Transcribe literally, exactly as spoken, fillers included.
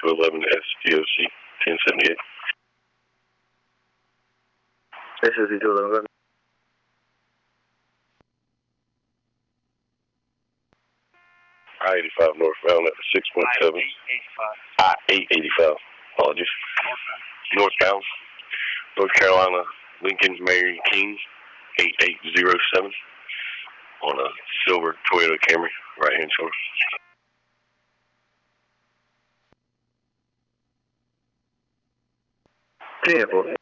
two eleven S D O C ten seventy-eight. S D O C two eleven. I eighty-five northbound at the six point seven. I eight eighty-five. Apologies. Northbound. North Carolina, Lincoln, Mary King, eight eight zero seven. On a silver Toyota Camry, right hand shoulder. ten four.